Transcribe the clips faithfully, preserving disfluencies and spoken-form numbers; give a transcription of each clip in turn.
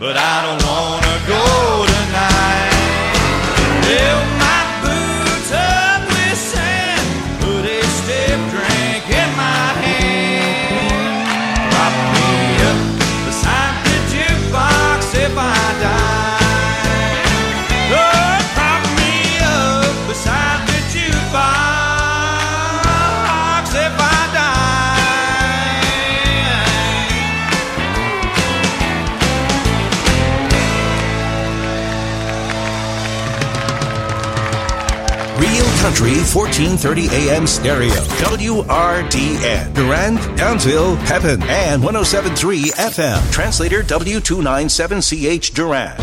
but I don't wanna go tonight. Fill my boots up with sand, put a stiff drink in my hand. Prop me up beside the jukebox if I die. Lord, prop me up beside the jukebox if I Country fourteen thirty A M stereo. W R D N. Durand, Townsville, Pepin, and one oh seven point three F M. Translator W two ninety-seven C H Durand.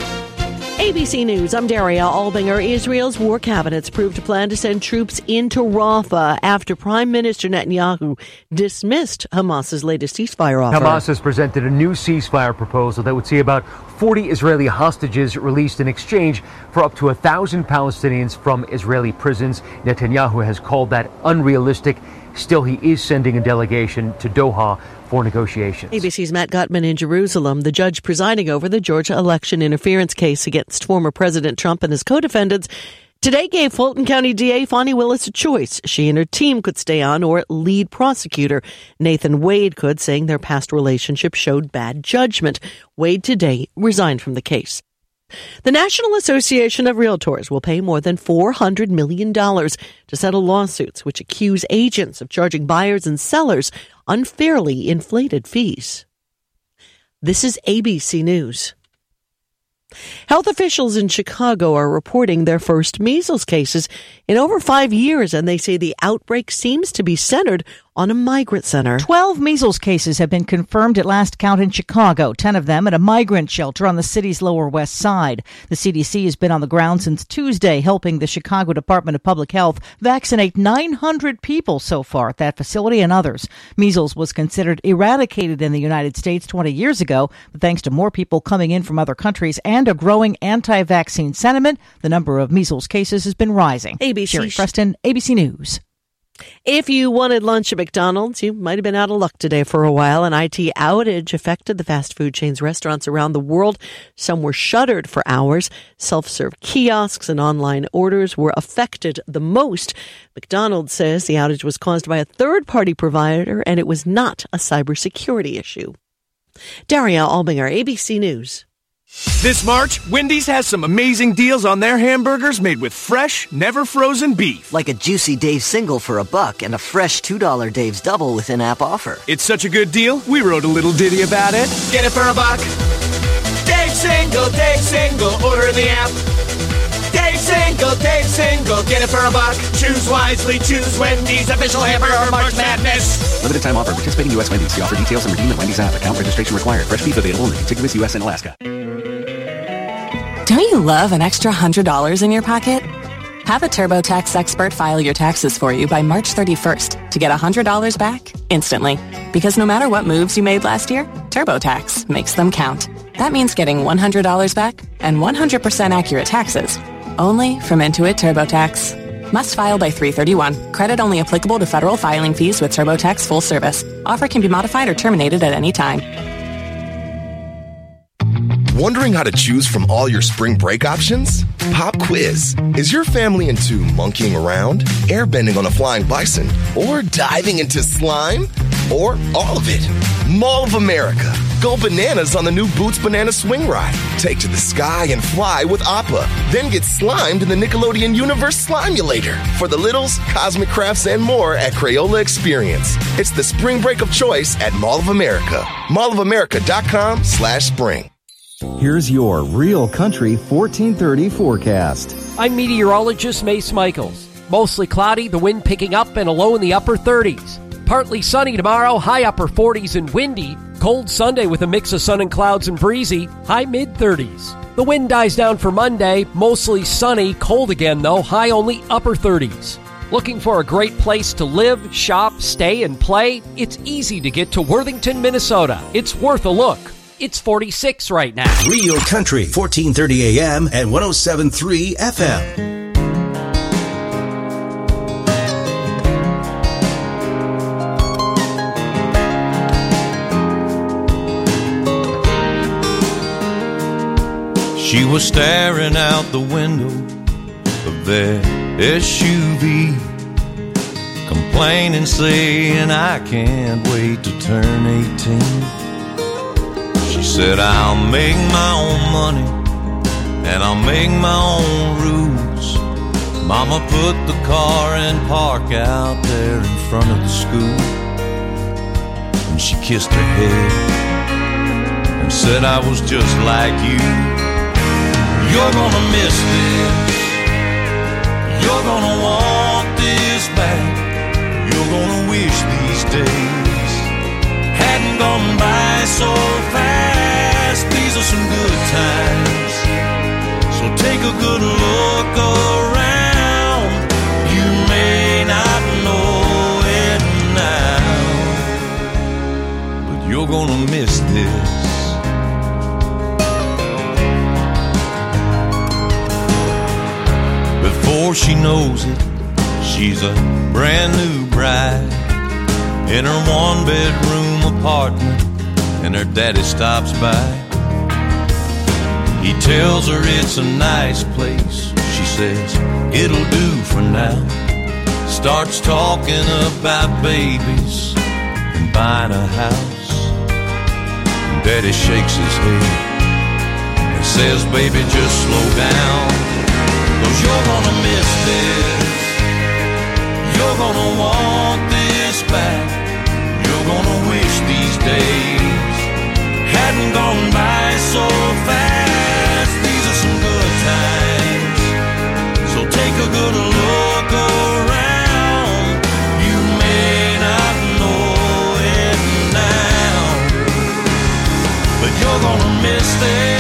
A B C News, I'm Daria Albinger. Israel's war cabinets proved a plan to send troops into Rafah after Prime Minister Netanyahu dismissed Hamas's latest ceasefire offer. Hamas has presented a new ceasefire proposal that would see about forty Israeli hostages released in exchange for up to one thousand Palestinians from Israeli prisons. Netanyahu has called that unrealistic. Still, he is sending a delegation to Doha for negotiations. A B C's Matt Gutman in Jerusalem. The judge presiding over the Georgia election interference case against former President Trump and his co-defendants today gave Fulton County D A Fonnie Willis a choice. She and her team could stay on, or lead prosecutor Nathan Wade could, saying their past relationship showed bad judgment. Wade today resigned from the case. The National Association of Realtors will pay more than four hundred million dollars to settle lawsuits which accuse agents of charging buyers and sellers unfairly inflated fees. This is A B C News. Health officials in Chicago are reporting their first measles cases in over five years, and they say the outbreak seems to be centered on a migrant center. Twelve measles cases have been confirmed at last count in Chicago, ten of them at a migrant shelter on the city's Lower West Side. The C D C has been on the ground since Tuesday, helping the Chicago Department of Public Health vaccinate nine hundred people so far at that facility and others. Measles was considered eradicated in the United States twenty years ago, but thanks to more people coming in from other countries and a growing anti-vaccine sentiment, the number of measles cases has been rising. A B C Sherry Preston, A B C News. If you wanted lunch at McDonald's, you might have been out of luck today for a while. An I T outage affected the fast food chain's restaurants around the world. Some were shuttered for hours. Self-serve kiosks and online orders were affected the most. McDonald's says the outage was caused by a third-party provider and it was not a cybersecurity issue. Daria Albinger, A B C News. This March, Wendy's has some amazing deals on their hamburgers made with fresh, never frozen beef. Like a juicy Dave's single for a buck and a fresh two dollar Dave's double with in-app offer. It's such a good deal, we wrote a little ditty about it. Get it for a buck. Dave's single, Dave's single, order in the app. Dave's single, Dave's single, get it for a buck. Choose wisely, choose Wendy's official hamburger March Madness. Limited time offer. Participating U S Wendy's. See offer details and redeem at Wendy's app. Account registration required. Fresh beef available in the contiguous U S and Alaska. Don't you love an extra one hundred dollars in your pocket? Have a TurboTax expert file your taxes for you by March thirty-first to get one hundred dollars back instantly. Because no matter what moves you made last year, TurboTax makes them count. That means getting one hundred dollars back and one hundred percent accurate taxes. Only from Intuit TurboTax. Must file by three thirty-one. Credit only applicable to federal filing fees with TurboTax full service. Offer can be modified or terminated at any time. Wondering how to choose from all your spring break options? Pop quiz. Is your family into monkeying around, airbending on a flying bison, or diving into slime? Or all of it? Mall of America. Go bananas on the new Boots Banana Swing Ride. Take to the sky and fly with Appa. Then get slimed in the Nickelodeon Universe Slimulator. For the littles, cosmic crafts, and more at Crayola Experience. It's the spring break of choice at Mall of America. mall of america dot com slash spring. Here's your Real Country fourteen thirty forecast. I'm meteorologist Mace Michaels. Mostly cloudy, the wind picking up and a low in the upper thirties. Partly sunny tomorrow, high upper forties and windy. Cold Sunday with a mix of sun and clouds and breezy, high mid-thirties. The wind dies down for Monday, mostly sunny, cold again though, high only upper thirties. Looking for a great place to live, shop, stay, and play? It's easy to get to Worthington, Minnesota. It's worth a look. It's forty-six right now. Real Country, fourteen thirty A M and one oh seven point three F M. She was staring out the window of their S U V, complaining, saying, I can't wait to turn eighteen. She said, I'll make my own money and I'll make my own rules. Mama put the car in park out there in front of the school, and she kissed her head and said, I was just like you. You're gonna miss this. You're gonna want this back. You're gonna wish these days hadn't gone by so fast. These are some good times, so take a good look around. You may not know it now, but you're gonna miss this. Before she knows it, she's a brand new bride in her one-bedroom apartment, and her daddy stops by. He tells her it's a nice place. She says, it'll do for now. Starts talking about babies and buying a house. And daddy shakes his head and says, baby, just slow down, 'cause you're gonna miss this. You're gonna want this back. You're gonna wish these days hadn't gone by so fast. These are some good times, so take a good look around. You may not know it now, but you're gonna miss this.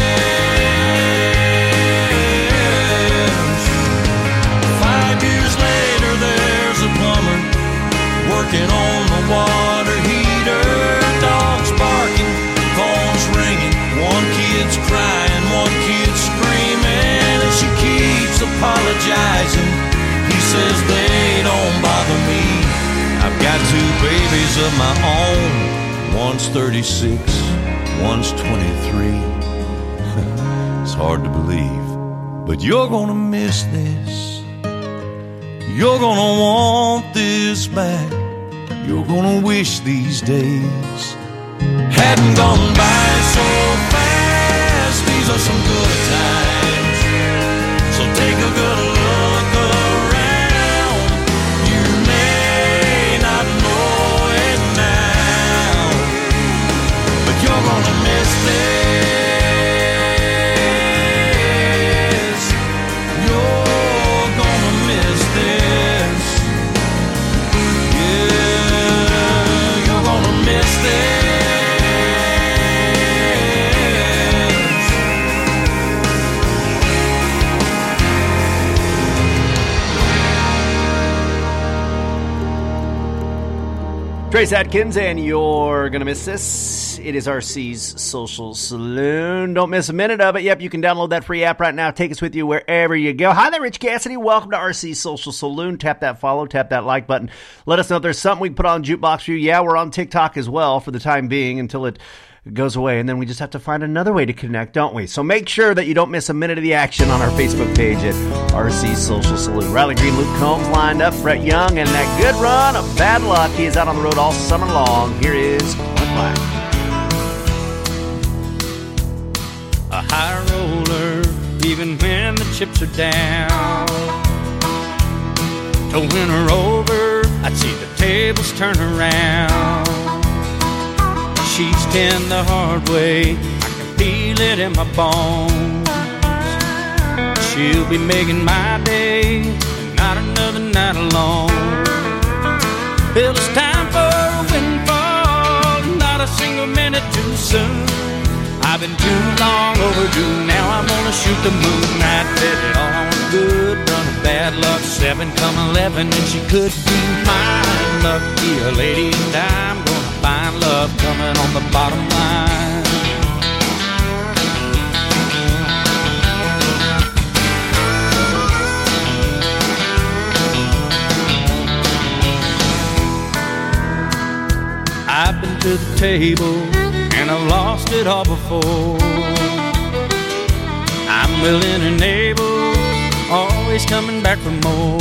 Working on the water heater, dogs barking, phones ringing, one kid's crying, one kid's screaming, and she keeps apologizing. He says they don't bother me. I've got two babies of my own. One's thirty-six, one's twenty-three. It's hard to believe, but you're gonna miss this. You're gonna want this back. You're gonna wish these days hadn't gone by so fast. These are some good times, so take a good look around. You may not know it now, but you're gonna miss this. You're gonna miss this. Miss this. Trace Atkins, and you're gonna miss this. It is R C's Social Saloon. Don't miss a minute of it. Yep, you can download that free app right now. Take us with you wherever you go. Hi there, Rich Cassidy. Welcome to R C's Social Saloon. Tap that follow, tap that like button. Let us know if there's something we can put on Jukebox for you. Yeah, we're on TikTok as well for the time being until it goes away, and then we just have to find another way to connect, don't we? So make sure that you don't miss a minute of the action on our Facebook page at R C Social Saloon. Riley Green, Luke Combs lined up, Brett Young, and that good run of Bad Luck. He is out on the road all summer long. Here is Clint Black. A high roller, even when the chips are down. To win her over, I'd see the tables turn around. She's ten the hard way, I can feel it in my bones. She'll be making my day, not another night alone. Well, it's time for a windfall, not a single minute too soon. I've been too long overdue, now I'm gonna shoot the moon. I bet it all on a good run of bad luck, seven come eleven, and she could be mine. Lucky a lady, and I'm gonna find love coming on the bottom line. I've been to the table and I've lost it all before. I'm willing and able, always coming back for more.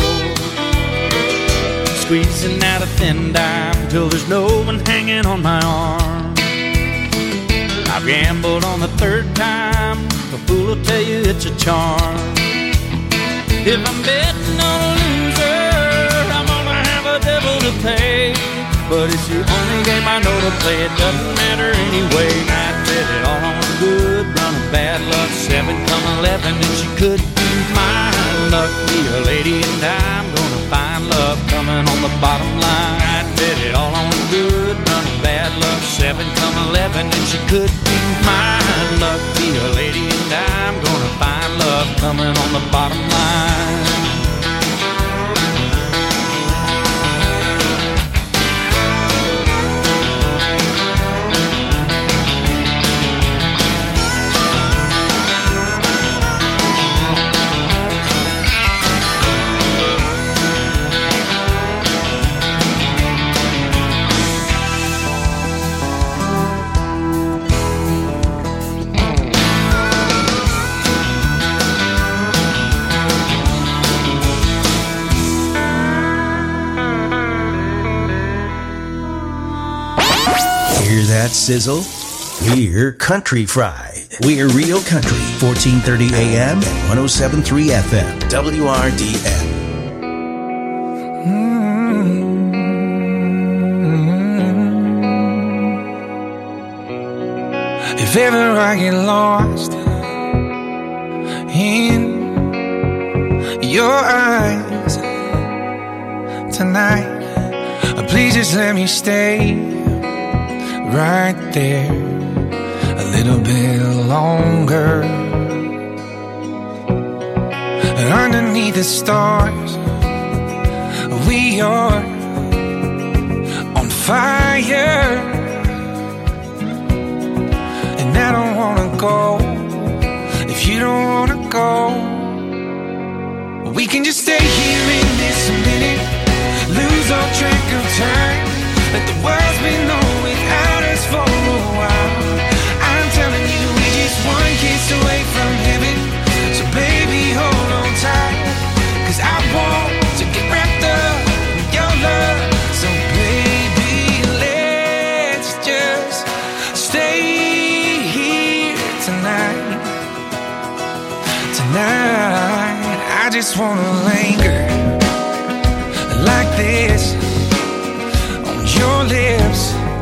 Squeezing out a thin dime till there's no one hanging on my arm. I've gambled on the third time, a fool will tell you it's a charm. If I'm betting on a loser, I'm gonna have a devil to pay. But it's the only game I know to play, it doesn't matter anyway. I bet it all on good run of bad luck, seven come eleven, and she could be mine. Luck be a lady, and I'm gonna find love coming on the bottom line. I bet it all on good run of bad luck, seven come eleven, and she could be mine. Luck be a lady, and I'm gonna find love coming on the bottom line. Hear that sizzle? We're Country Fried. We're Real Country, fourteen thirty A M and one oh seven point three F M, W R D N. Mm-hmm. If ever I get lost in your eyes tonight, please just let me stay right there a little bit longer. Underneath the stars, we are on fire, and I don't wanna go if you don't wanna go. We can just stay here in this minute, lose all track of time, let the world spin on without us for a while. I'm telling you, we're just one kiss away from heaven. So baby, hold on tight, 'cause I want to get wrapped up in your love. So baby, let's just stay here tonight. Tonight, I just wanna linger like this your lips,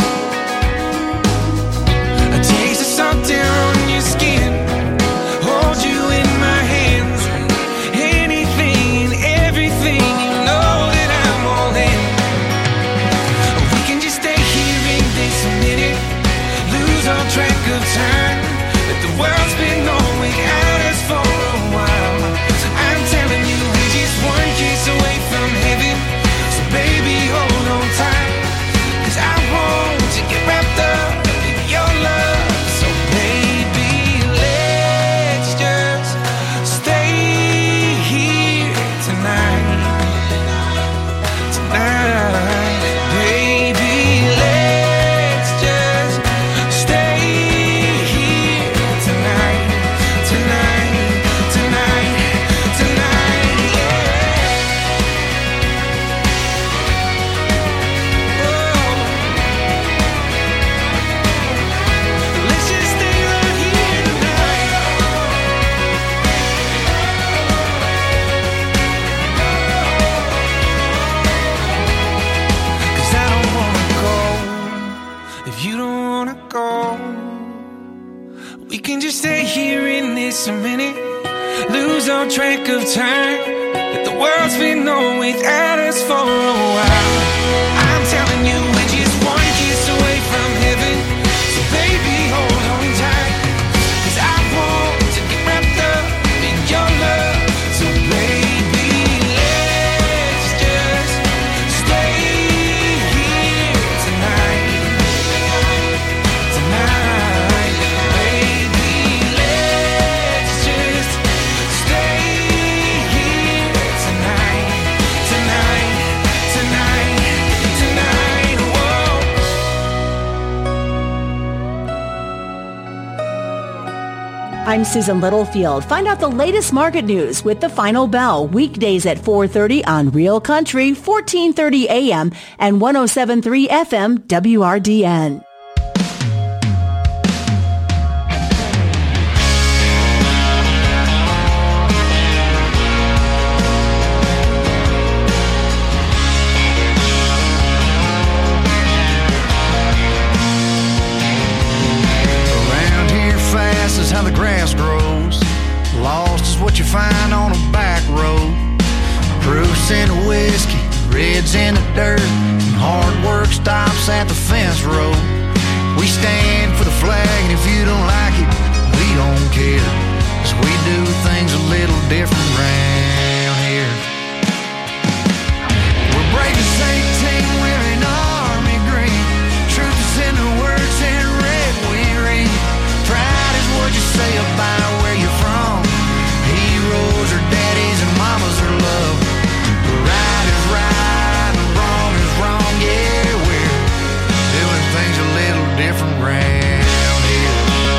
a taste of salt air on your skin, hold you in my hands, anything, everything, you know that I'm all in. We can just stay here in this minute, lose all track of time, let the world spin on without us for a while. I'm telling you, we're just one kiss away from heaven, so baby, hold on tight, I want to get wrapped up in your love. So baby, let's just stay here tonight. Tonight, baby, let's just stay here tonight. Tonight, tonight, tonight, yeah. Stay here in this a minute, lose all track of time, let the world spin on without us for a while. I'm telling you, we're just one kiss away from heaven, so baby, hold on tight, 'cause I want to get wrapped up in your love. So baby, let's just stay here tonight. Tonight, baby, let's just stay here tonight. Tonight, tonight. I'm Susan Littlefield. Find out the latest market news with The Final Bell, weekdays at four thirty on Real Country, fourteen thirty A M and one oh seven point three F M W R D N. How the grass grows. Lost is what you find on a back road. Proofs in the whiskey, reds in the dirt, and hard work stops at the fence road. We stand for the flag, and if you don't like it, we don't care, 'cause we do things a little different round here. We're brave as eighteen, wearing army green. Truth is in the words in red we read. Pride is what you say about where you're from. Heroes are daddies and mamas are love. Right is right and wrong is wrong. Yeah, we're doing things a little different round here.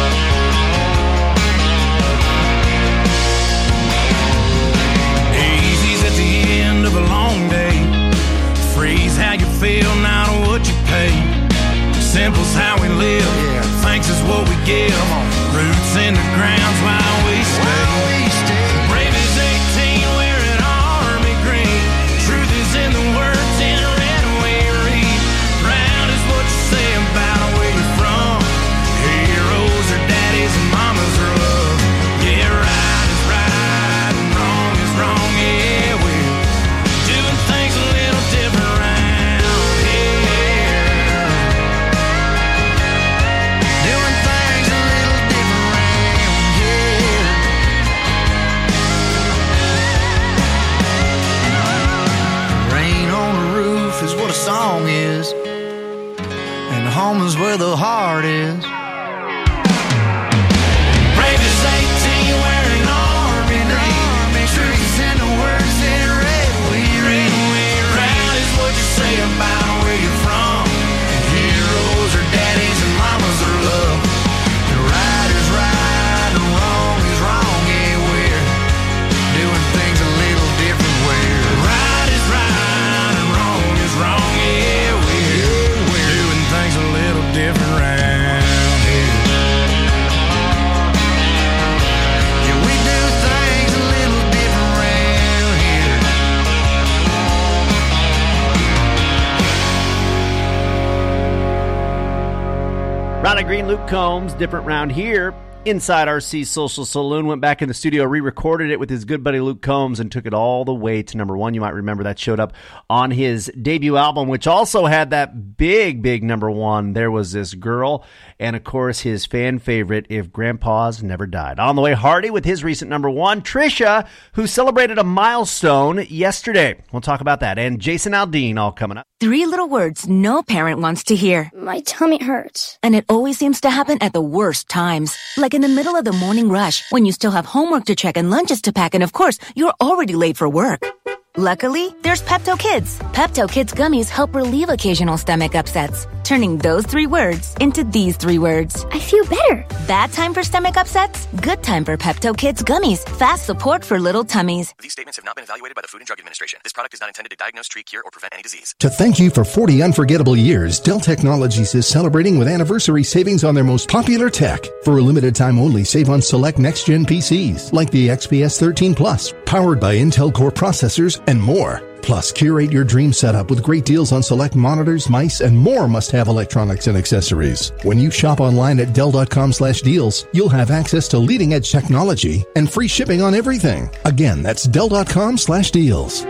Easy's at the end of a long day. Freeze how you feel, not what you pay. Simple's how we live. Yeah. Thanks is what we give. Roots in the ground's while we stay. While we stay. Brave as eighteen, wearing army green. Truth is in the words in red we read. Proud is what you say about where you're from. Heroes are daddies and mamas are love. Yeah, right is right and wrong is wrong. Yeah, we're doing things a little different right. Is what a song is, and home is where the heart is. Brave as eighteen, wearing army green. Truth is in the words in red we read. Proud is what you say about where you're from. Heroes are daddies and mamas are love. And right is right and wrong is wrong. Yeah, we're doing things a little different. Where right is right and wrong is wrong. Yeah, we're, we're doing things a little different round here. Yeah, we do things a little different round here. Ronald Green, Luke Combs, different round here. Inside R C Social Saloon, went back in the studio, re-recorded it with his good buddy Luke Combs, and took it all the way to number one. You might remember that showed up on his debut album, which also had that big, big number one, There Was This Girl, and of course his fan favorite, If Grandpa's Never Died. On the way, Hardy with his recent number one, Trisha, who celebrated a milestone yesterday. We'll talk about that, and Jason Aldean all coming up. Three little words no parent wants to hear. My tummy hurts. And it always seems to happen at the worst times. Like in the middle of the morning rush, when you still have homework to check and lunches to pack, and of course, you're already late for work. Luckily, there's Pepto Kids. Pepto Kids gummies help relieve occasional stomach upsets, turning those three words into these three words. I feel better. Bad time for stomach upsets? Good time for Pepto Kids gummies. Fast support for little tummies. These statements have not been evaluated by the Food and Drug Administration. This product is not intended to diagnose, treat, cure, or prevent any disease. To thank you for forty unforgettable years, Dell Technologies is celebrating with anniversary savings on their most popular tech. For a limited time only, save on select next-gen P Cs, like the X P S thirteen Plus, powered by Intel Core processors, and more. Plus, curate your dream setup with great deals on select monitors, mice, and more must-have electronics and accessories. When you shop online at Dell.com slash deals, you'll have access to leading-edge technology and free shipping on everything. Again, that's Dell.com slash deals.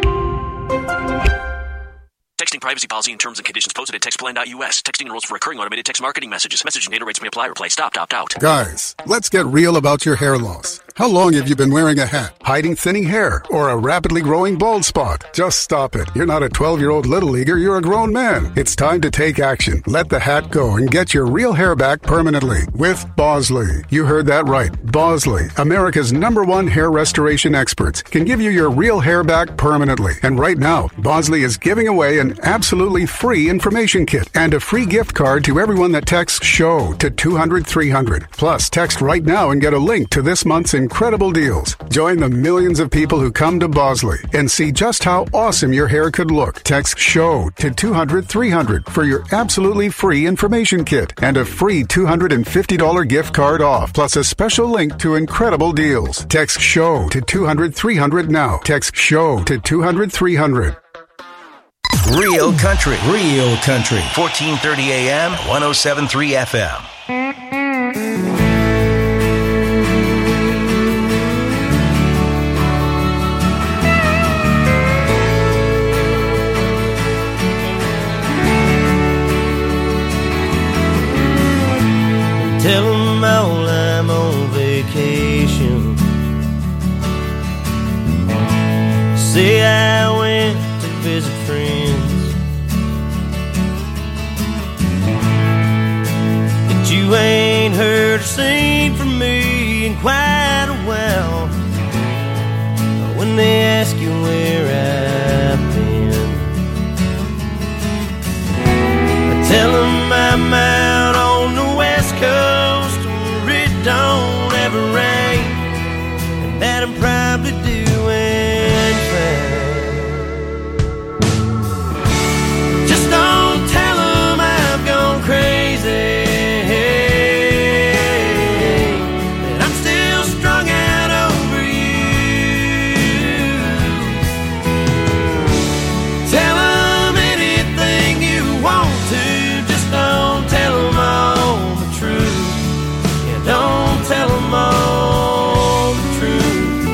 Texting privacy policy and terms and conditions posted at textplan dot U S. Texting enrolls for recurring automated text marketing messages. Message and data rates may apply or play. Stop, opt out. Guys, let's get real about your hair loss. How long have you been wearing a hat? Hiding thinning hair or a rapidly growing bald spot? Just stop it. You're not a twelve-year-old little leaguer, you're a grown man. It's time to take action. Let the hat go and get your real hair back permanently with Bosley. You heard that right. Bosley, America's number one hair restoration experts, can give you your real hair back permanently. And right now, Bosley is giving away an absolutely free information kit and a free gift card to everyone that texts SHOW to two hundred three hundred. Plus, text right now and get a link to this month's incredible deals. Join the millions of people who come to Bosley and see just how awesome your hair could look. Text SHOW to two hundred three hundred for your absolutely free information kit and a free two hundred fifty dollars gift card off, plus a special link to incredible deals. Text SHOW to two hundred three hundred now. Text SHOW to two hundred three hundred. Real country, real country. fourteen thirty A M, one oh seven point three F M. Tell them all I'm on vacation. Say I went to visit friends, that you ain't heard or seen from me in quite a while. When they ask you where I've been, I tell them I'm out on the West Coast where it don't ever rain, and that I'm probably doing fine. Just don't tell them I've gone crazy, that I'm still strung out over you. Tell them anything you want to, just don't tell them all the truth. Yeah, don't tell them all the truth.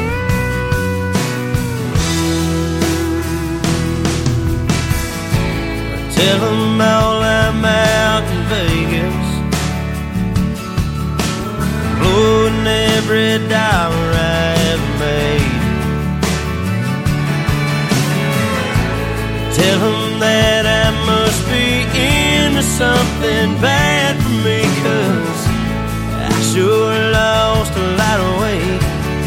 Tell them all I'm out in Vegas, blowing every dollar I ever made. Tell them that I must be into something bad for me, 'cause I sure lost a lot of weight.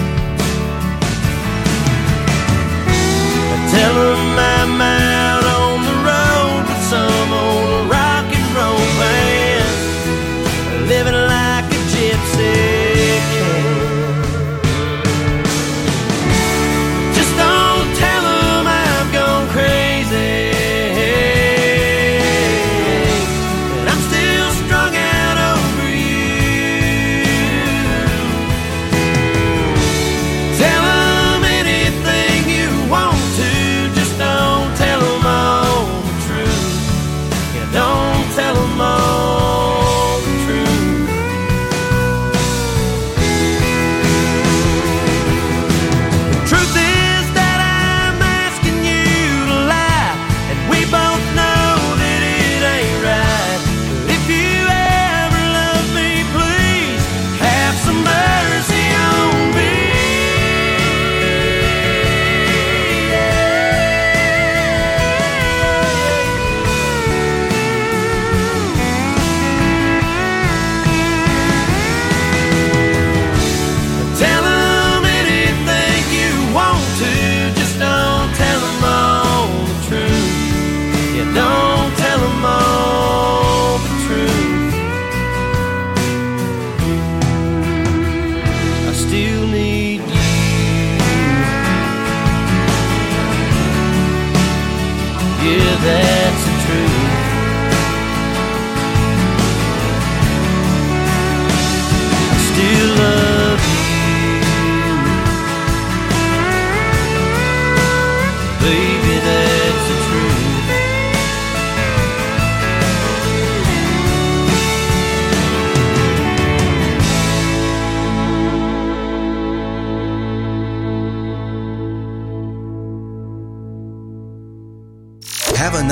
Tell them I'm out on the road with some old rock and roll band, living like a gypsy can. Just don't tell them I've gone crazy, that I'm still strung out over you.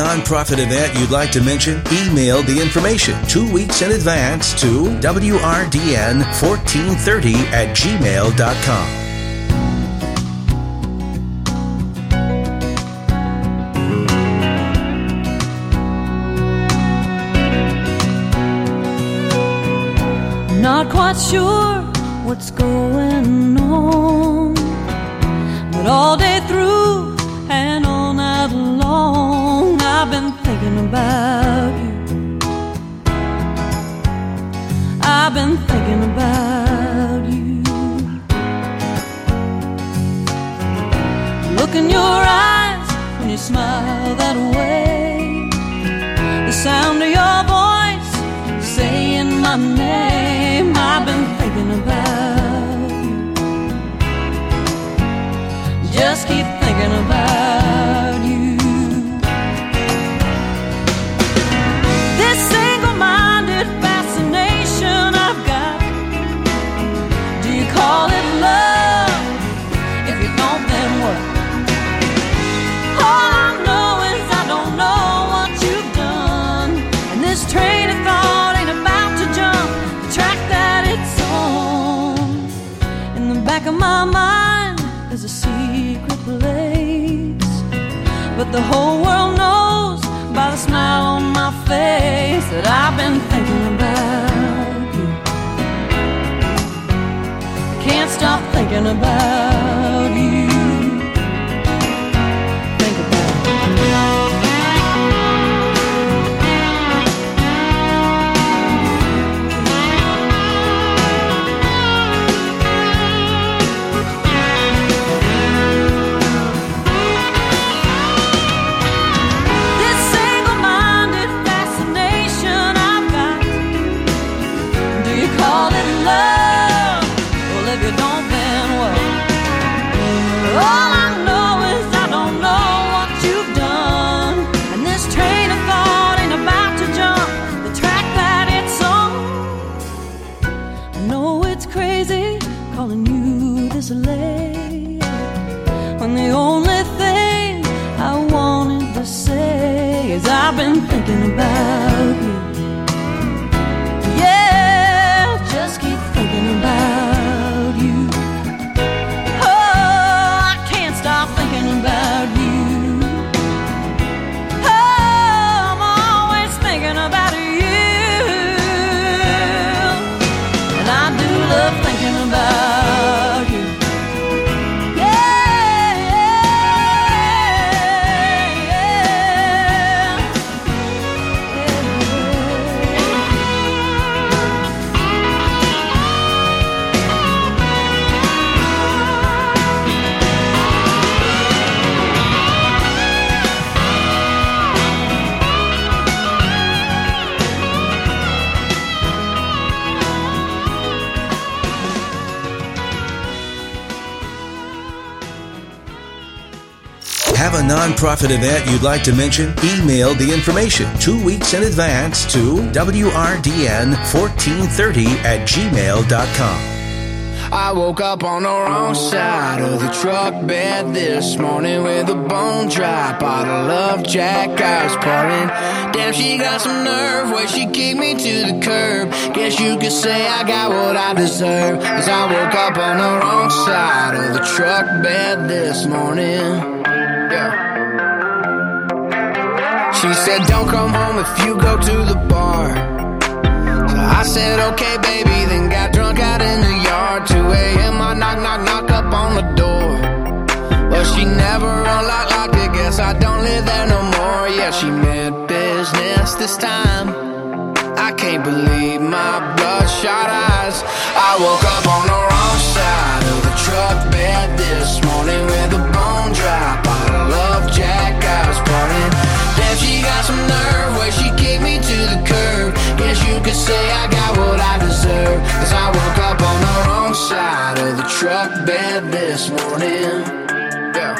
nonprofit event you'd like to mention? Email the information two weeks in advance to W R D N fourteen thirty at gmail dot com. Not quite sure what's going on, but all day through and all night long I've been thinking about you. I've been thinking about you. Look in your eyes when you smile that way, the sound of your voice saying my name. I've been thinking about you. Just keep thinking about you. This single-minded fascination I've got, do you call it love? If you don't, then what? All I know is I don't know what you've done, and this train of thought ain't about to jump the track that it's on. In the back of my mind there's a secret place, but the whole world knows by the smile on my face that I've been thinking about you. Can't stop thinking about you. Think about when the only thing I wanted to say is I've been thinking about you. Yeah, just keep thinking about you. Oh, I can't stop thinking about you. Oh, I'm always thinking about you. And I do love thinking about you. Have a nonprofit event you'd like to mention? Email the information two weeks in advance to W R D N fourteen thirty at gmail dot com. I woke up on the wrong side of the truck bed this morning with a bone dry bottle of Jack I was pouring. Damn, she got some nerve where she kicked me to the curb. Guess you could say I got what I deserve, 'cause I woke up on the wrong side of the truck bed this morning. Yeah. She said don't come home if you go to the bar. So I said okay baby, then got drunk out in the yard. Two a.m. I knock knock knock up on the door. Well, she never unlocked locked it, guess I don't live there no more. Yeah, she meant business this time. I can't believe my bloodshot eyes. I woke up on the wrong side of the truck bed this morning with a bone dry bottle of Jack I was pouring. Damn, she got some nerve where she kicked me to the curb. Guess you could say I got what I deserve, 'cause I woke up on the wrong side of the truck bed this morning. Yeah.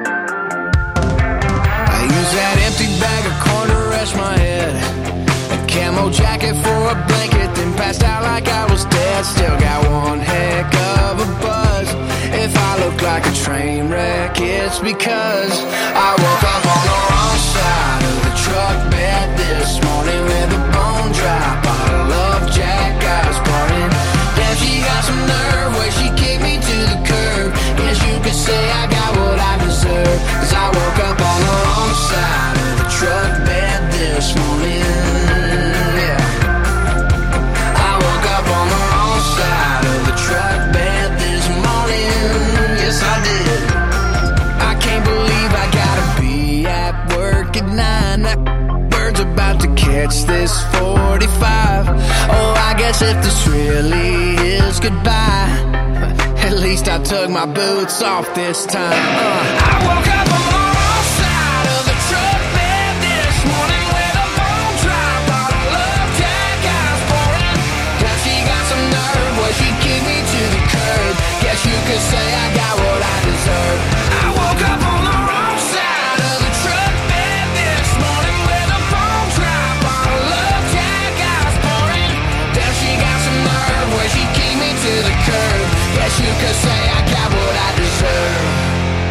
I used that empty bag of corn to rest my head, a camo jacket for a blanket, then passed out like I was dead. Still got one heck of a buzz. If I look like a train wreck, it's because I woke up on the wrong side of the truck bed this morning with a bone dry bottle of Jack Eyes burning. Damn, she got some nerve where she kicked me to the curb. Guess you could say I got what I deserve, cause I woke up on the wrong side of the truck bed this morning. Yeah, I woke up on the wrong side of the truck bed this morning. Yes, I did. I can't believe I gotta be at work at nine. That bird's about to catch this forty-five. Oh, I guess if this really is goodbye, at least I took my boots off this time. uh. I woke up on the wrong side of the truck bed this morning with a bone dry bottle of Jack Eyes pouring. Now she got some nerve where she kicked me to the curb. Guess you could say I got what I deserve. I woke up on the wrong side of the truck bed this morning with a bone dry bottle of Jack Eyes pouring. Now she got some nerve where she kicked me to the curb. Guess you could say I got what I deserve.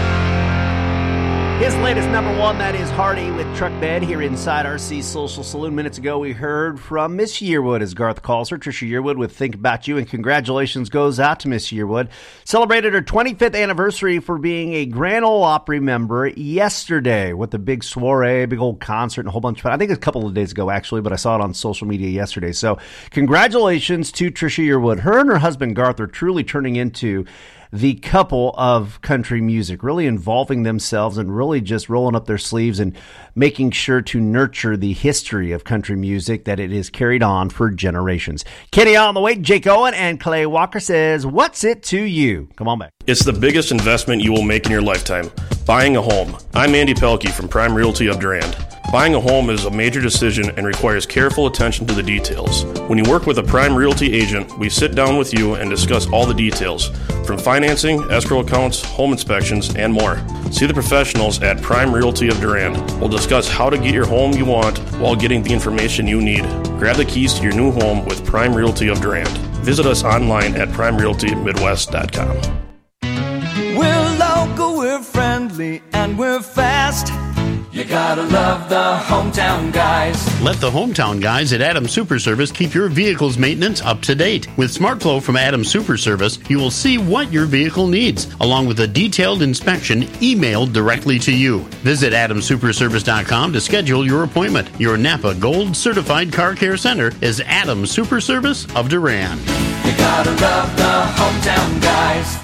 His latest number one, that is Hardy with Truck Bed here inside R C Social Saloon. Minutes ago, we heard from Miss Yearwood, as Garth calls her, Trisha Yearwood with Think About You, and congratulations goes out to Miss Yearwood. Celebrated her twenty-fifth anniversary for being a Grand Ole Opry member yesterday with a big soiree, big old concert, and a whole bunch of fun. I think it was a couple of days ago, actually, but I saw it on social media yesterday. So congratulations to Trisha Yearwood. Her and her husband, Garth, are truly turning into the couple of country music, really involving themselves and really just rolling up their sleeves and making sure to nurture the history of country music, that it is carried on for generations. Kenny on the way, Jake Owen and Clay Walker says, what's it to you? Come on back. It's the biggest investment you will make in your lifetime, buying a home. I'm Andy Pelkey from Prime Realty of Durand. Buying a home is a major decision and requires careful attention to the details. When you work with a Prime Realty agent, we sit down with you and discuss all the details, from financing, escrow accounts, home inspections, and more. See the professionals at Prime Realty of Durand. We'll discuss how to get your home you want while getting the information you need. Grab the keys to your new home with Prime Realty of Durand. Visit us online at prime realty midwest dot com. We're local, we're friendly, and we're fast. You gotta love the hometown guys. Let the hometown guys at Adams Super Service keep your vehicle's maintenance up to date. With SmartFlow from Adams Super Service, you will see what your vehicle needs, along with a detailed inspection emailed directly to you. Visit adams super service dot com to schedule your appointment. Your Napa Gold Certified Car Care Center is Adams Super Service of Durand. You gotta love the hometown guys.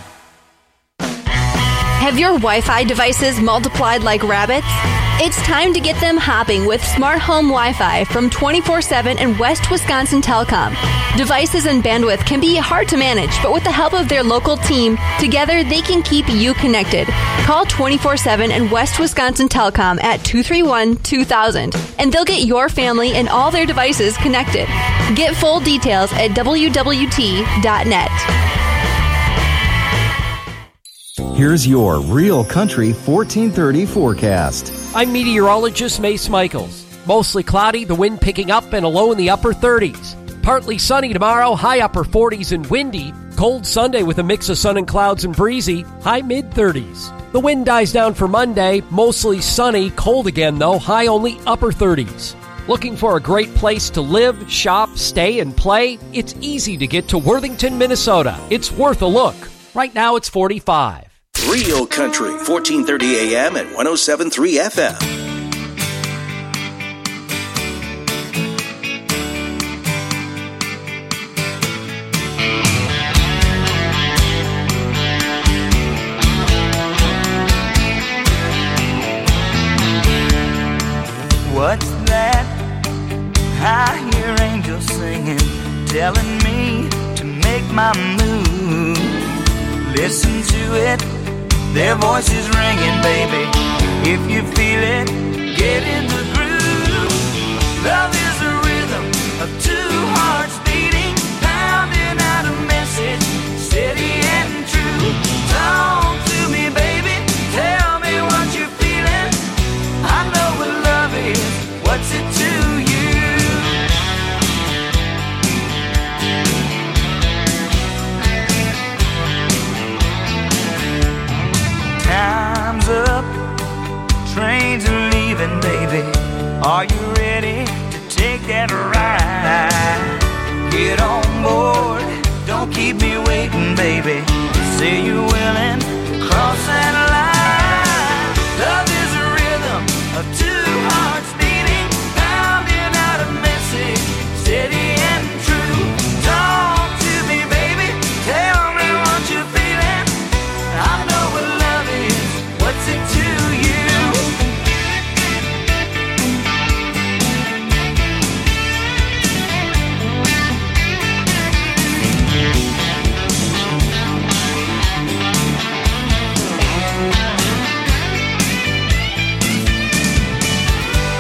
Have your Wi-Fi devices multiplied like rabbits? It's time to get them hopping with Smart Home Wi-Fi from twenty-four seven and West Wisconsin Telecom. Devices and bandwidth can be hard to manage, but with the help of their local team, together they can keep you connected. Call twenty-four seven and West Wisconsin Telecom at two three one, two thousand, and they'll get your family and all their devices connected. Get full details at w w t dot net. Here's your Real Country fourteen thirty forecast. I'm meteorologist Mace Michaels. Mostly cloudy, the wind picking up and a low in the upper thirties. Partly sunny tomorrow, high upper forties and windy. Cold Sunday with a mix of sun and clouds and breezy, high mid thirties. The wind dies down for Monday, mostly sunny, cold again though, high only upper thirties. Looking for a great place to live, shop, stay, and play? It's easy to get to Worthington, Minnesota. It's worth a look. Right now it's forty-five. Real Country, fourteen thirty A M and one oh seven point three F M. What's that? I hear angels singing, telling me to make my move. Listen to it. Their voices ringing, baby. If you feel it, get in the groove. Love is a rhythm of two hearts beating, pounding out a message, steady and true. Talk to me, baby. Tell me what you're feeling. I know what love is. What's it to you?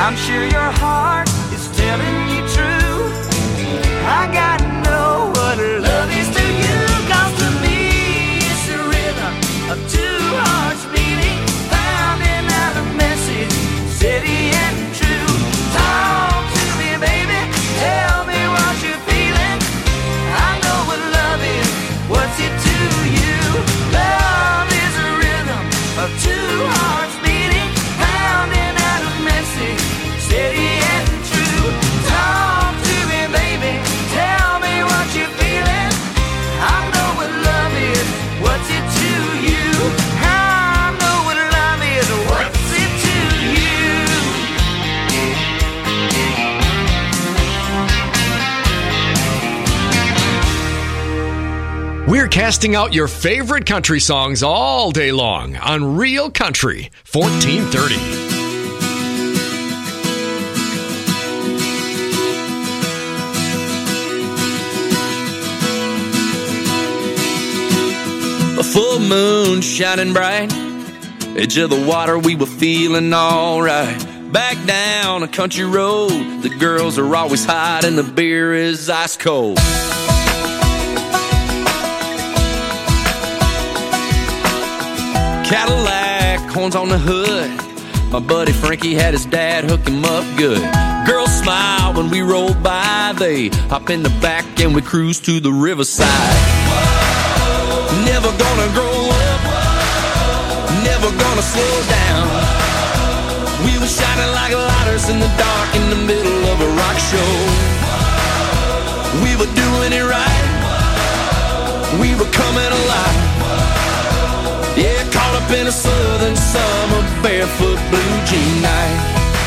I'm sure your heart is telling you true. I gotta know what love is to you. 'Cause to me it's the rhythm of two hearts beating, found in a message, steady and true. Talk to me, baby, tell me what you're feeling. I know what love is, what's it to you? Love is a rhythm of two hearts beating, found in a message, steady and true. Talk to me, baby, tell me what you're feeling. I know what love is, what's it to you? I know what love is, what's it to you? We're casting out your favorite country songs all day long on Real Country fourteen thirty. A full moon shining bright, edge of the water, we were feeling alright. Back down a country road, the girls are always hot and the beer is ice cold. Cadillac, horns on the hood, my buddy Frankie had his dad hook him up good. Girls smile when we roll by, they hop in the back and we cruise to the riverside. Never gonna grow up, never gonna slow down. We were shining like lighters in the dark in the middle of a rock show. We were doing it right, we were coming alive. Yeah, caught up in a southern summer, barefoot blue jean night.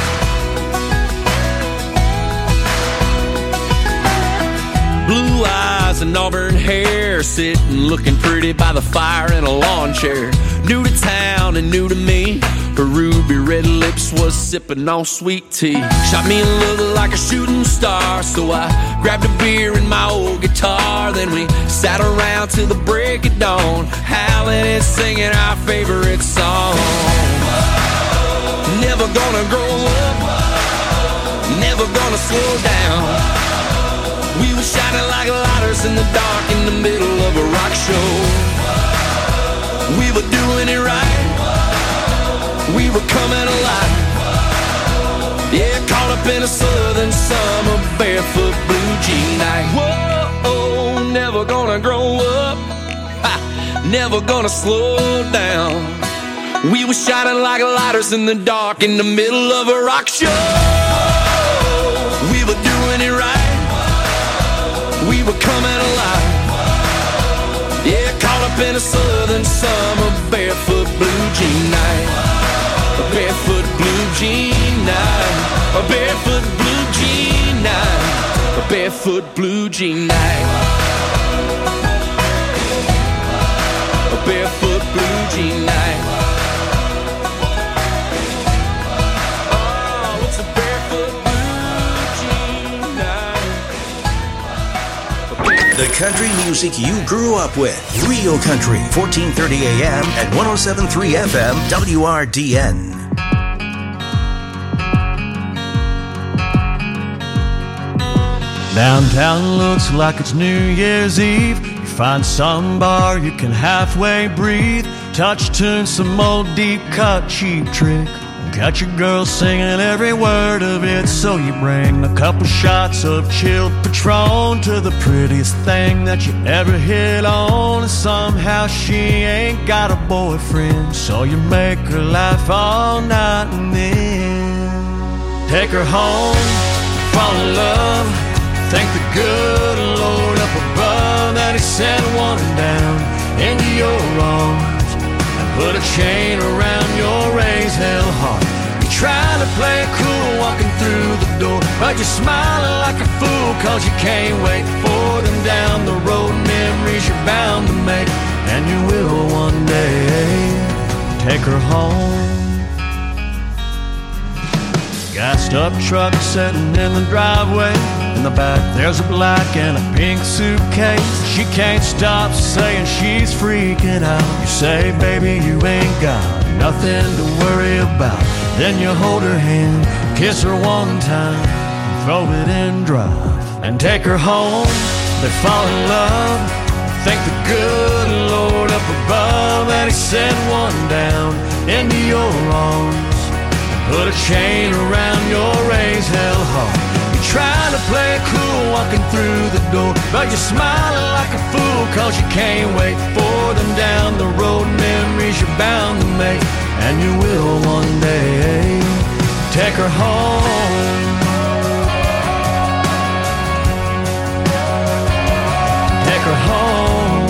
Blue eyes and auburn hair, sitting looking pretty by the fire in a lawn chair. New to town and new to me, her ruby red lips was sipping on sweet tea. Shot me a look like a shooting star, so I grabbed a beer and my old guitar. Then we sat around till the break of dawn, howling and singing our favorite song. Never gonna grow up, never gonna slow down. We were shining like lighters in the dark in the middle of a rock show. We were doing it right, we were coming alive. Yeah, caught up in a southern summer, barefoot blue jean night. Whoa, never gonna grow up, ha, never gonna slow down. We were shining like lighters in the dark in the middle of a rock show. We were doing it right, we were coming alive. Yeah, caught up in a southern summer, barefoot blue jean night. A barefoot blue jean night, a barefoot blue jean night, a barefoot blue jean night, a barefoot blue jean night. Oh, it's a barefoot blue jean night. The country music you grew up with. Real Country, fourteen thirty A M and one oh seven point three F M, W R D N. Downtown looks like it's New Year's Eve. You find some bar you can halfway breathe. Touch tune, some old deep cut cheap trick. Got your girl singing every word of it. So you bring a couple shots of chilled Patron to the prettiest thing that you ever hit on. And somehow she ain't got a boyfriend, so you make her laugh all night and then take her home, fall in love. Thank the good Lord up above that he sent one down into your arms and put a chain around your raised hell heart. You're trying to play it cool walking through the door, but you're smiling like a fool cause you can't wait for them down the road. Memories you're bound to make, and you will one day take her home. Gassed up truck sitting in the driveway, In the back there's a black and a pink suitcase. She can't stop saying she's freaking out. You say, baby, you ain't got nothing to worry about. Then you hold her hand, kiss her one time, throw it in drive, and take her home. They fall in love, thank the good Lord up above that he sent one down into your arms, put a chain around your raised hell heart. You're trying to play it cool walking through the door, but you're smiling like a fool cause you can't wait for them down the road. Memories you're bound to make, and you will one day. Take her home, take her home.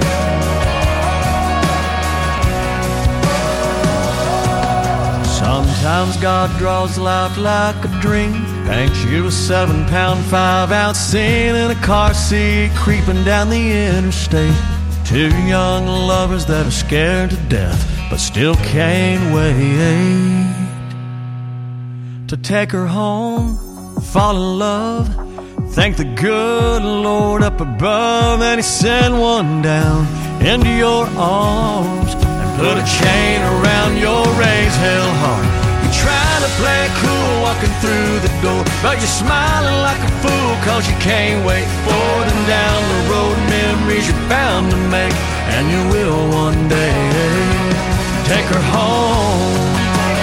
Sometimes God draws life like a dream, paints you a seven pound, five ounce scene in a car seat, creeping down the interstate. Two young lovers that are scared to death, but still can't wait to take her home, fall in love, thank the good Lord up above that he sent one down into your arms, and put a chain around your raised hell heart. You're trying to play it cool walking through the door, but you're smiling like a fool cause you can't wait for them down the road. Memories you're bound to make, and you will one day. Take her home,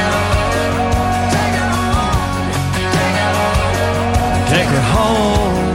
take her home,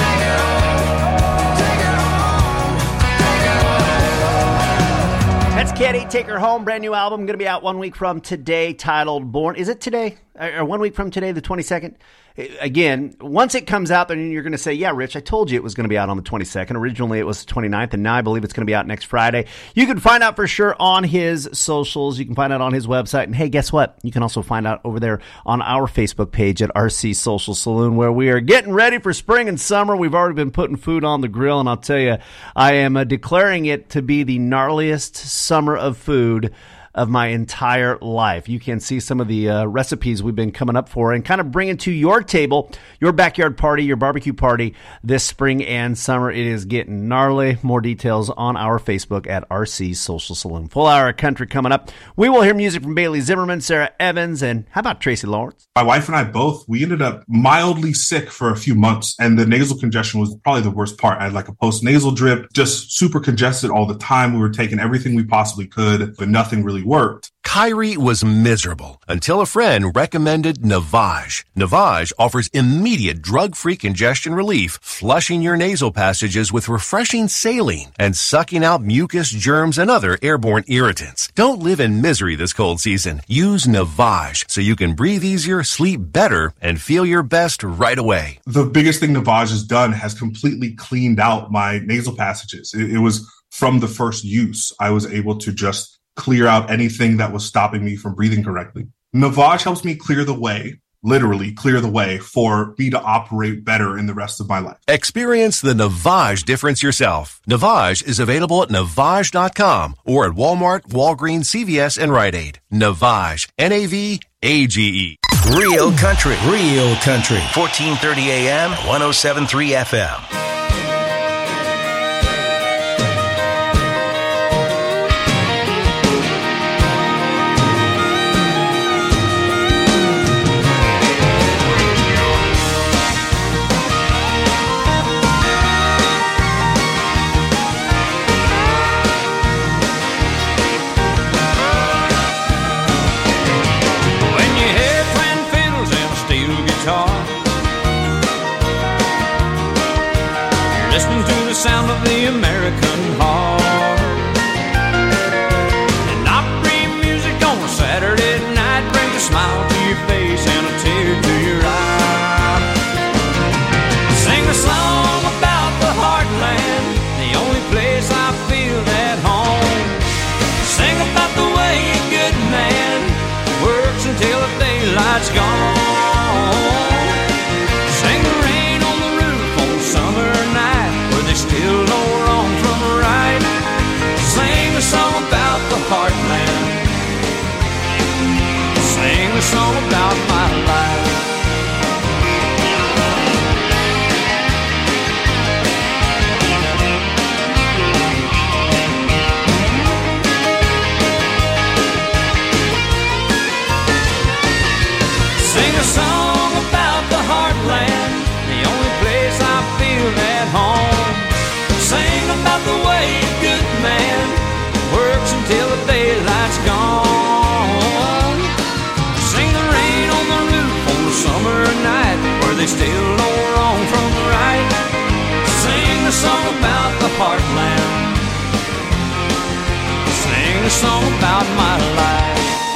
That's Kitty, Take Her Home, brand new album, going to be out one week from today, titled Born. Is it today? Or one week from today, the twenty-second? Again, once it comes out, then you're going to say, yeah, Rich, I told you it was going to be out on the twenty-second. Originally, it was the twenty-ninth, and now I believe it's going to be out next Friday. You can find out for sure on his socials. You can find out on his website. And hey, guess what? You can also find out over there on our Facebook page at R C Social Saloon, where we are getting ready for spring and summer. We've already been putting food on the grill, and I'll tell you, I am uh, declaring it to be the gnarliest summer of food of my entire life. You can see some of the uh, recipes we've been coming up for and kind of bringing to your table, your backyard party, your barbecue party this spring and summer. It is getting gnarly. More details on our Facebook at R C Social Saloon. Full hour of country coming up. We will hear music from Bailey Zimmerman, Sarah Evans, and how about Tracy Lawrence? My wife and I both, we ended up mildly sick for a few months, and the nasal congestion was probably the worst part. I had like a post-nasal drip, just super congested all the time. We were taking everything we possibly could, but nothing really worked. Kyrie was miserable until a friend recommended Navage. Navage offers immediate drug-free congestion relief, flushing your nasal passages with refreshing saline and sucking out mucus, germs, and other airborne irritants. Don't live in misery this cold season. Use Navage so you can breathe easier, sleep better, and feel your best right away. The biggest thing Navage has done has completely cleaned out my nasal passages. It, it was from the first use. I was able to just clear out anything that was stopping me from breathing correctly. Navage helps me clear the way, literally clear the way, for me to operate better in the rest of my life. Experience the Navage difference yourself. Navage is available at Navage dot com or at Walmart, Walgreens, C V S, and Rite Aid. Navage, N A V A G E. Real country, real country. fourteen thirty A M, one oh seven point three F M. Sound of the American heart, and Opry music on a Saturday night brings a smile to your face and a tear to your eye. Sing a song about the heartland, the only place I feel at home. Sing about the way a good man works until the daylight's gone. Sing the rain on the roof on summer night, still no wrong from right. sing a song about my life.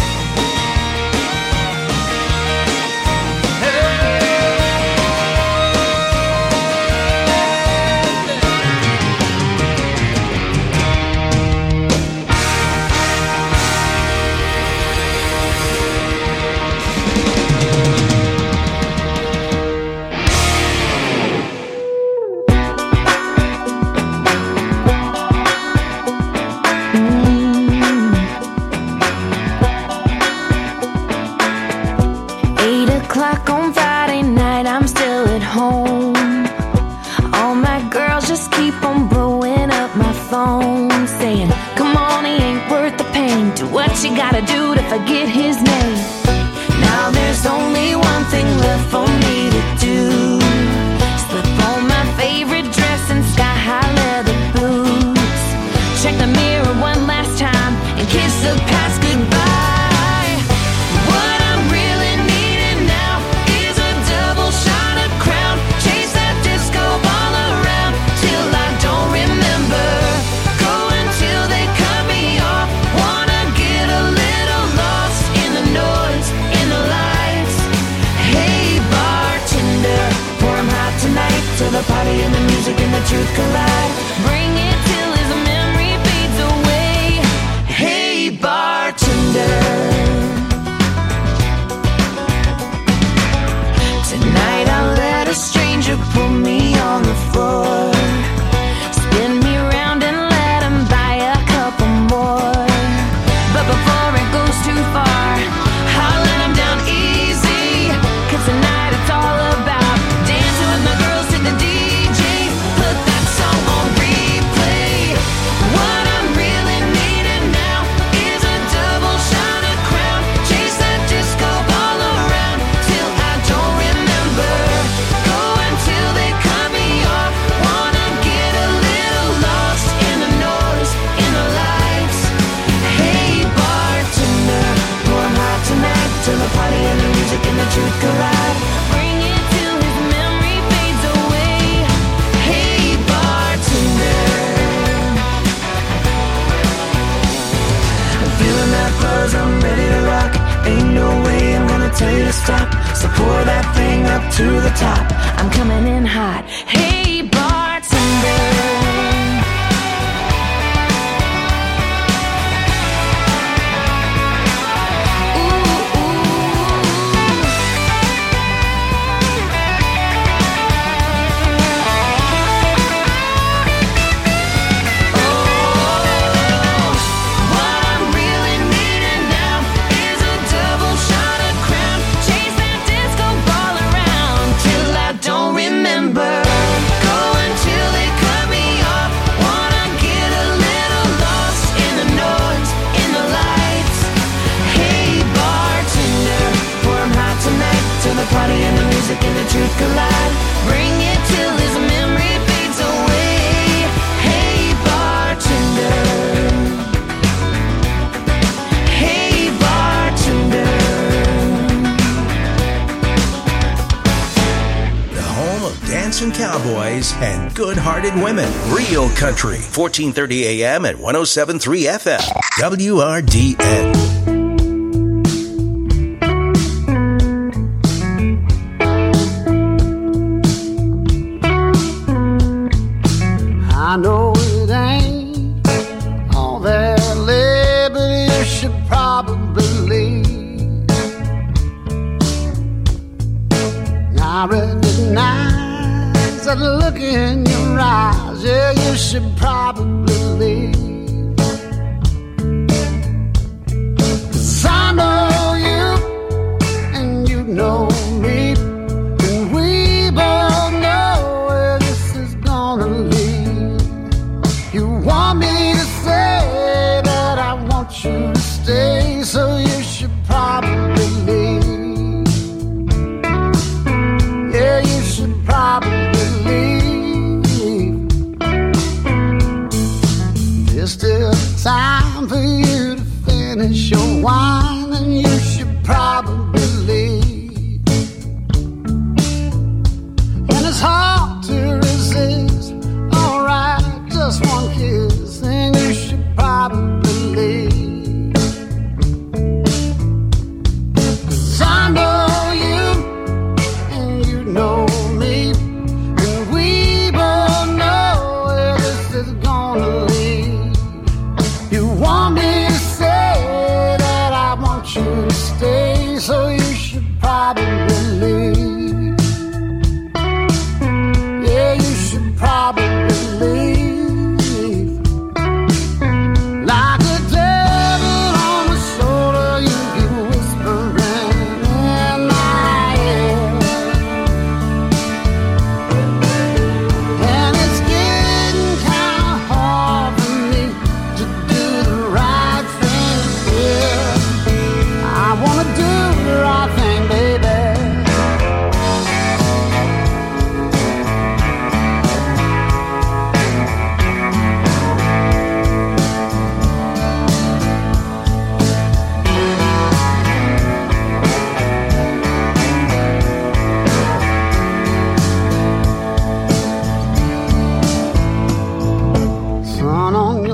You gotta do to forget his name. Now there's only one thing left for me to do. Slip on my favorite dress and sky-high leather boots. Check the mirror one last time and kiss the past goodbye. What I'm really needing now is a double shot of Crown. Chase that disco ball around till I don't remember. Go until they cut me off. Wanna a little lost in the noise, in the lights. Hey bartender, pour 'em hot tonight till the party and the music and the truth collide. Bring it till his memory fades away. Hey bartender, tonight I'll let a stranger put me on the floor. Spin me around and let him buy a couple more. Before it goes too far, I'll let him down easy. Cause tonight it's all about dancing with my girls to the D J. Put that song on replay. What I'm really needing now is a double shot of Crown. Chase that disco ball around till I don't remember. Go until they cut me off. Wanna get a little lost in the noise, in the lights. Hey bartender, pour 'em hot tonight till the party and the music and the truth collide. Bring it till his memory fades away. Hey bartender, I'm feeling that buzz, I'm ready to rock. Ain't no way I'm gonna tell you to stop. So pour that thing up to the top. I'm coming in hot. Hey bartender. Party and the music and the truth collide. Bring it till his memory fades away. Hey bartender, hey bartender. The home of dancing cowboys and good-hearted women. Real Country, fourteen thirty A M at one oh seven point three F M. W R D N. I know it ain't all that labor you should probably leave. I recognize that look in your eyes, yeah, you should probably leave. 'Cause I know you and you know me, and we both know where this is gonna lead. You want me to say that I want you to stay, so you should probably leave. Yeah, you should probably leave. There's still time for you to finish your wine, and you should probably leave. And it's hard to resist. Alright, just one kiss, and you should probably leave.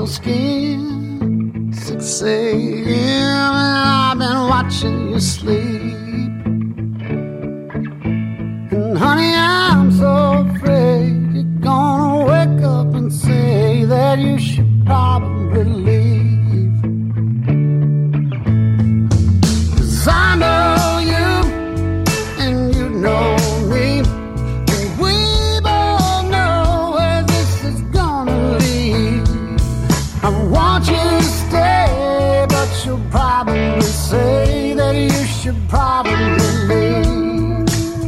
your skin. six a.m. and I've been watching you sleep. And honey, I'm so afraid you're gonna wake up and say that you should probably leave. 'Cause I know you and you know me, and we both know where this is gonna lead. I want you to stay, but you'll probably say that you should probably leave.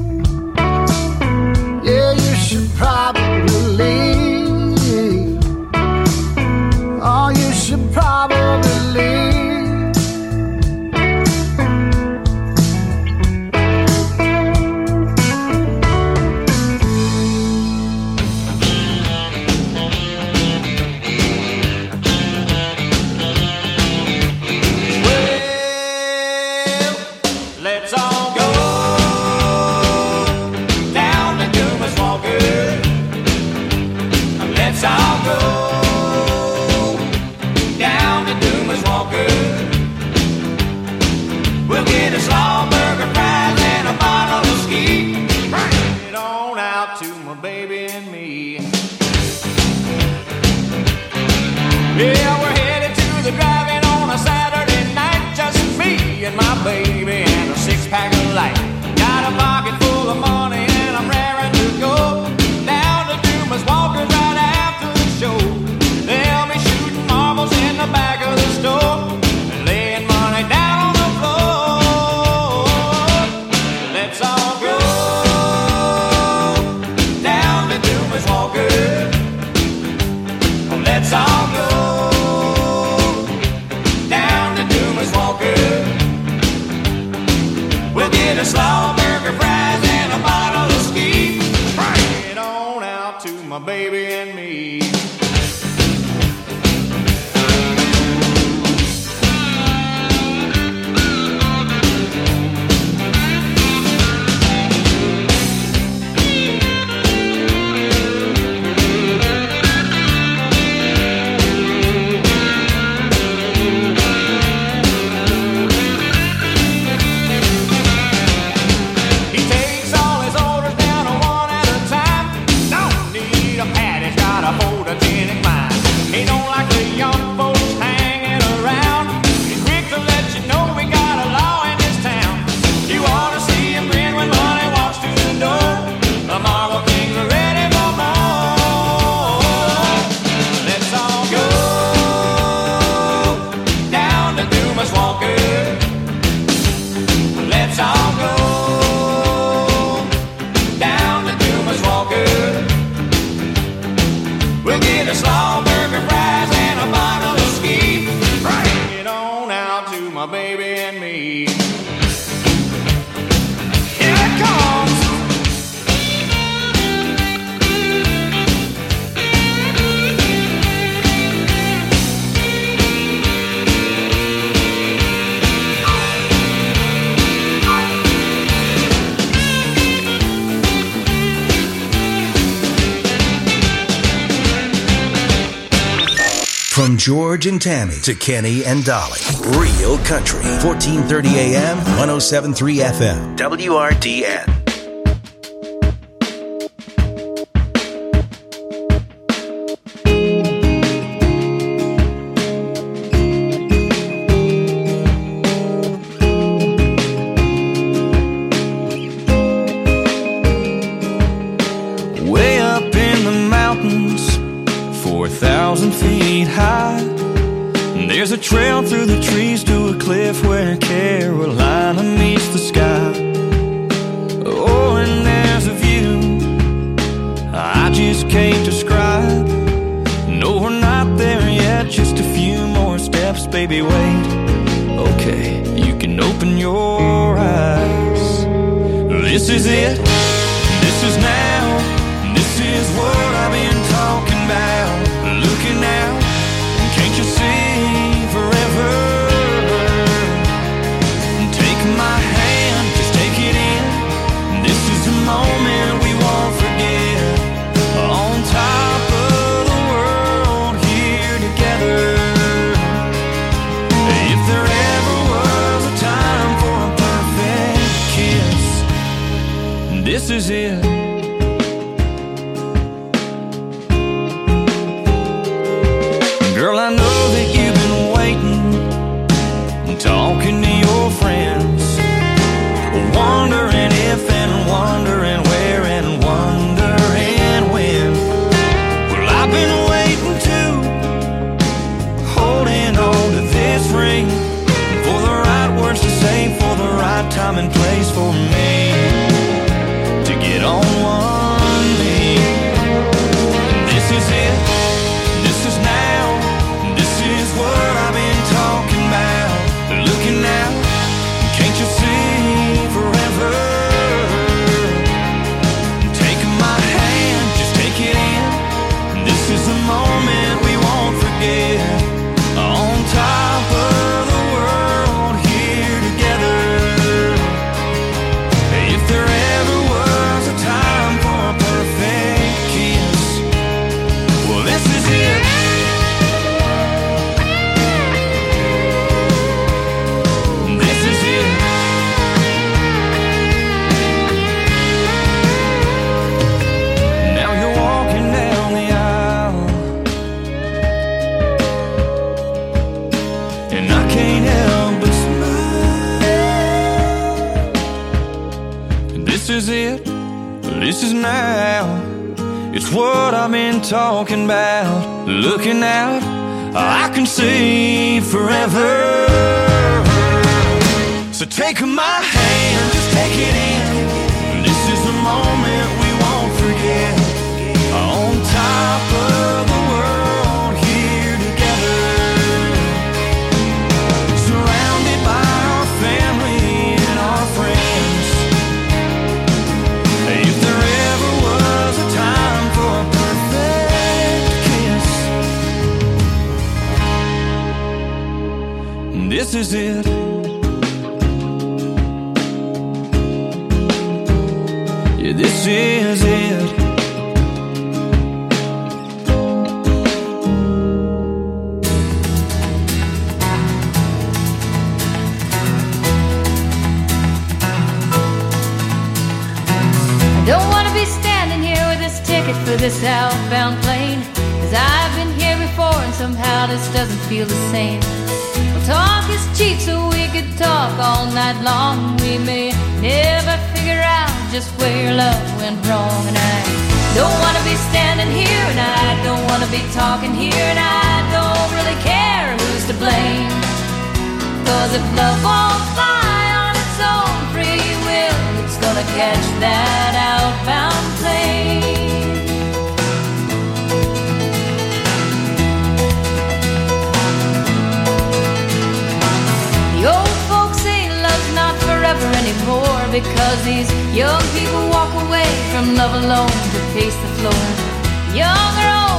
Yeah, you should probably leave. Oh, you should probably leave. Let's all go down to Dumas Walker. Let's all go down to Dumas Walker. We'll get a slaw burger, fries, and a bottle of ski. Bring it on out to my baby and me. Yeah, we're headed to the drive-in on a Saturday night. Just me and my baby and a six-pack of light. Got a pocket full of money and I'm raring to go down to Dumas Walker right after the show. They'll be shooting marbles in the back of the store and laying money down on the floor. Let's all go down to Dumas Walker. Let's all go down to Dumas Walker. We'll get a slaw burger, fries, and a bottle of ski. Bring it on out to my baby and me. He takes all his orders down one at a time. Don't need a pad, he's got a photogenic mind. He don't like the young folks hanging around. He's quick to let you know we got a law in this town. You ought to see him grin when money walks through the door. The Marble Kings are ready for more. Let's all go down to Dumas Walker. Let's all go down to Dumas Walker. We'll get a slaw burger, fries, and a bottle of ski. Bring it on out to my baby and me. Here it comes. From George and Tammy to Kenny and Dolly. Real Country. fourteen thirty A M, one oh seven point three F M. W R D N. Way up in the mountains, four thousand feet high. There's a trail through the trees to a cliff where Carolina meets the sky. Oh, and there's a view I just can't describe. No, we're not there yet, just a few more steps, baby, wait. Okay, you can open your eyes. This is it, this is now. This is what I've been talking about. Looking out, can't you see forever? Take my hand, just take it in. This is a moment we won't forget. On top of the world, here together. is it. Girl, I know that you've been waiting and talking to your friends, wondering if and wondering where and wondering when. Well, I've been waiting too, holding on to this ring for the right words to say, for the right time and place for me to get on one knee. This is it, this is now, this is what I've been talking about. Looking out, can't you see forever? Take my hand, just take it in. This is the moment we won't forget. On top of the world here together. If there ever was a time for a perfect kiss, well, this is it. This is it. Now you're walking down the aisle, and I can't help but smile. This is it, this is now. It's what I've been talking about. Looking out, I can see forever. So take my hand, just take it in. This is the moment we won't forget. On top of the world here together. Surrounded by our family and our friends. If there ever was a time for a perfect kiss, this is it. Yeah, this is it. Don't want to be standing here with this ticket for this outbound plane, 'cause I've been here before and somehow this doesn't feel the same. Well, talk is cheap, so we could talk all night long. We may never figure out just where love went wrong. And I don't want to be standing here, and I don't want to be talking here, and I don't really care who's to blame. 'Cause if love won't fly on its own free will, it's gonna catch that outbound plane. The old folks say love's not forever anymore, because these young people walk away from love alone to pace the floor. Young or old,